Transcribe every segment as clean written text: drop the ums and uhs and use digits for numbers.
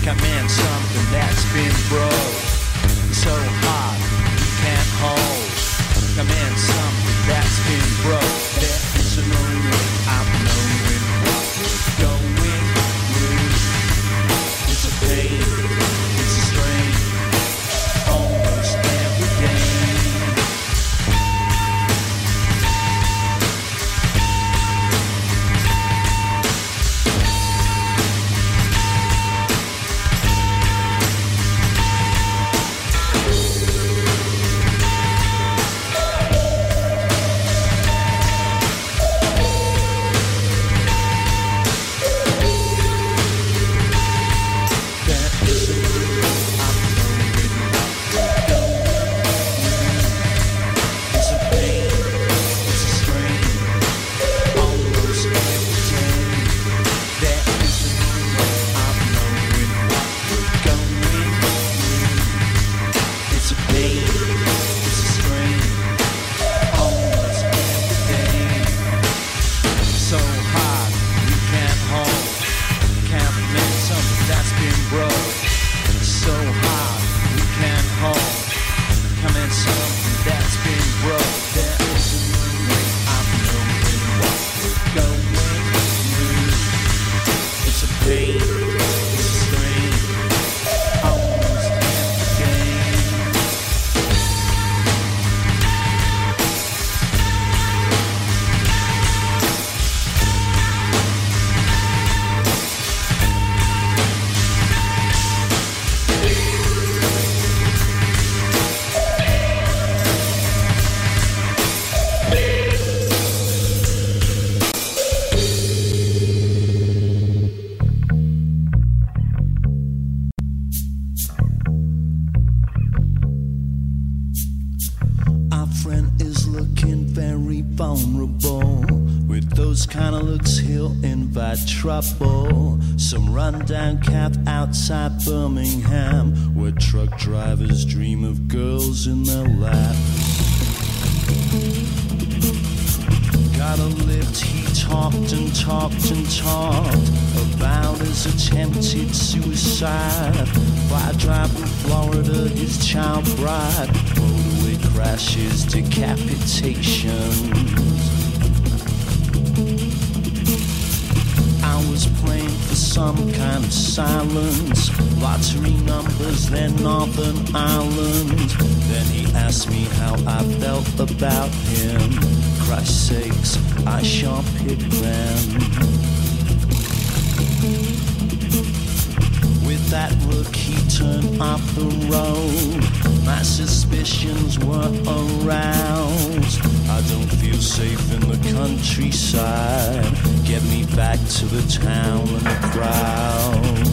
Command something that's been broke so hard you can't hold. Command something that's been broke. There is a moment I'm knowing what we're going through. It's a pain, it's a strain, almost every day. Trouble. Some rundown cab outside Birmingham, where truck drivers dream of girls in their lap. Got a lift, he talked and talked and talked about his attempted suicide. Fly driver, Florida, his child bride, motorway crashes, decapitations. I was playing for some kind of silence, lottery numbers, then Northern Ireland. Then he asked me how I felt about him. Christ's sakes, I sure picked them. With that look he turned off the road. My suspicions were aroused. I don't feel safe in the countryside. Get me back to the town and the crowd.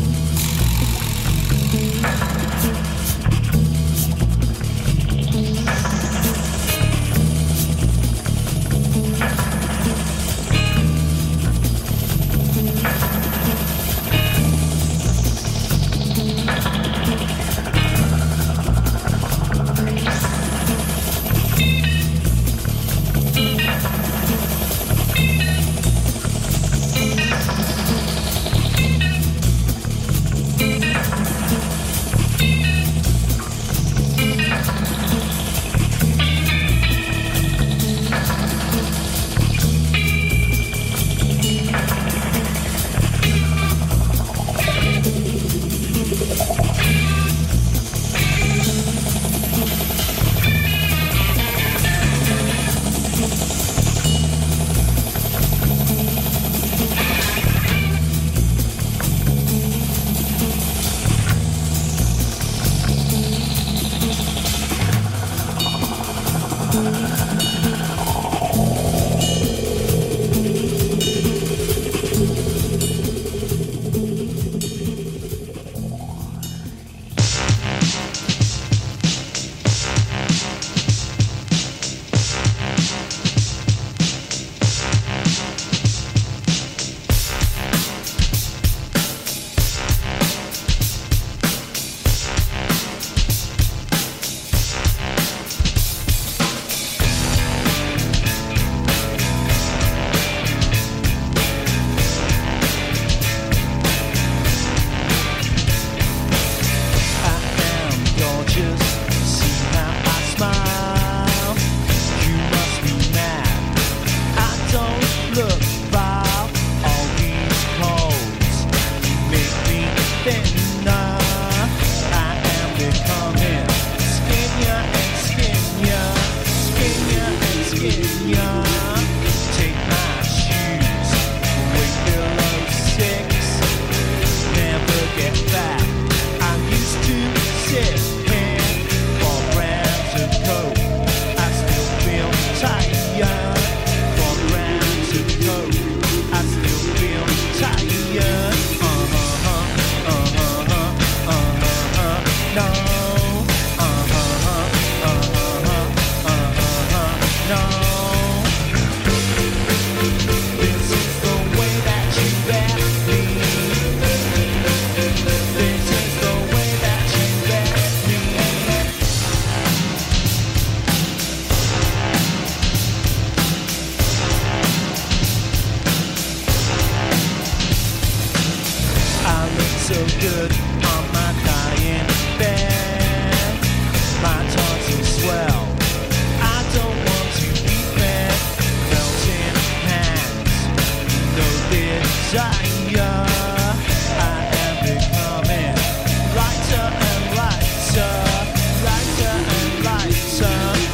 good on my dying bed. My tonsils swell. I don't want to be fed. Melting hands, no desire. I am becoming lighter and lighter, lighter and lighter.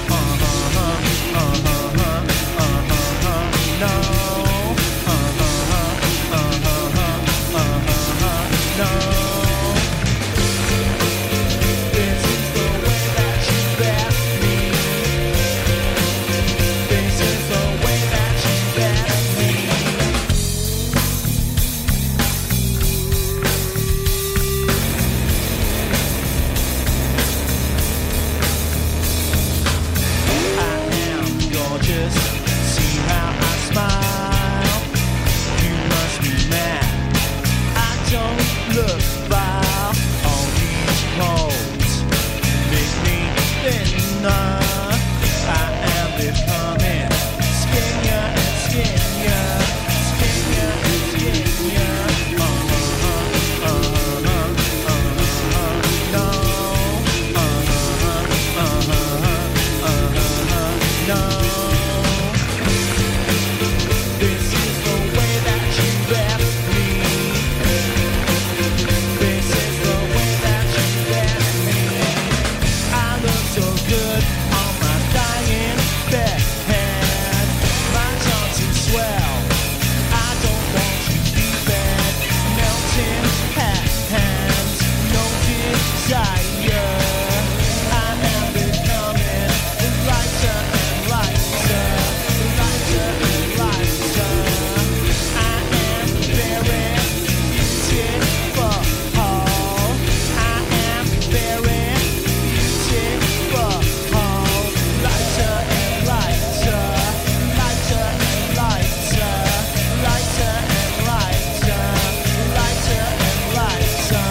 No. No. This is the way that you left me. This is the way that you left me. I am gorgeous. See how I smile. You must be mad. I don't look foul. All these clothes make me thinner. I am becoming skinnier and skinnier, skinnier and skinnier. No. No. This is the way that you left me. This is the way that you left me. I look so good on my dying bed. My tonsils swell. I don't want to be fed. Melting hands, no desire. I am becoming lighter and lighter, lighter and lighter. I am very beautiful. I am very beautiful. Lighter and lighter, lighter and lighter, lighter and lighter, lighter and lighter.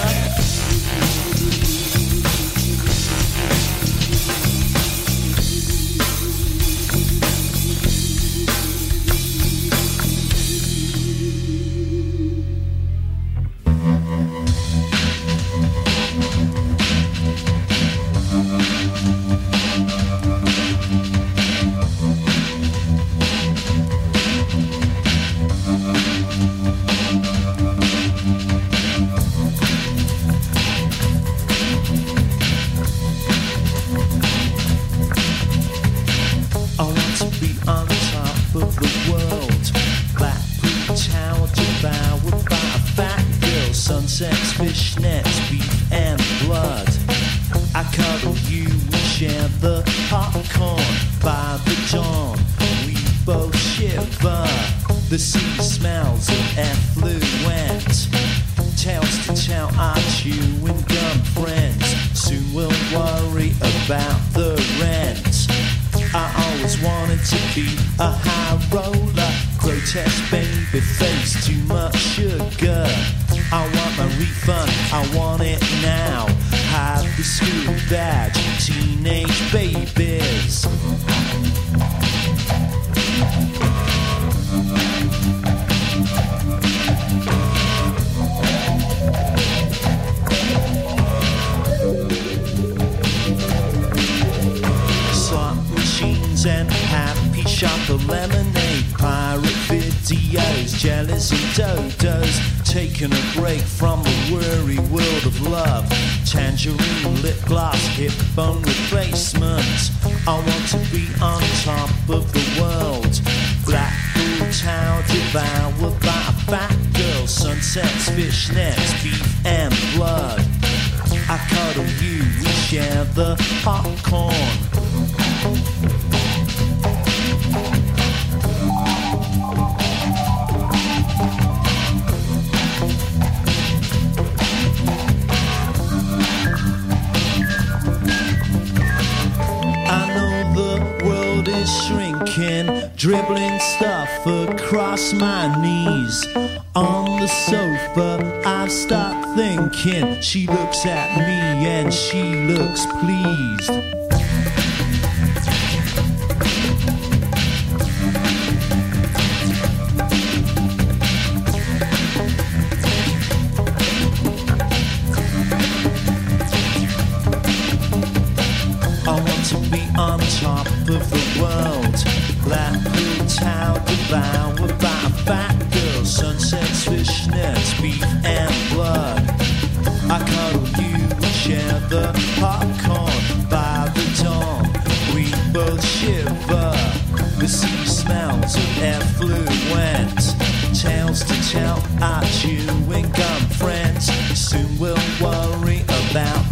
I want to be on top of the world. Blackpool Tower devoured by a fat girl. Sunsets, fishnets, beef and blood. I cuddle you, we share the popcorn. By the dawn, we both shiver. The sea smells of effluent. Tales to tell our chewing gum friends. Soon we'll worry about the rent. I always wanted to be a high roller. Grotesque baby face, too much sugar. I want my refund, I want it now. Hide the school badge, teenage babies. Slot machines and happy shopper lemonade. Pirate videos, jealous and dodos. Taking a break from the worry world of love. Tangerine, lip gloss, hip bone replacement. I want to be on top of the world. Blackpool Tower devoured by a fat girl. Sunsets, fishnets, beef and blood. I cuddle you, we share the popcorn. Shrinking, dribbling stuff across my knees. On the sofa, I start thinking. She looks at me and she looks pleased. half of the world. Blackpool Tower devoured by fat girls, sunsets, fishnets, beef and blood. I cuddle you and share the popcorn by the dawn. We both shiver. The sea smells of effluent. Tales to tell our chewing gum friends. Soon we'll worry about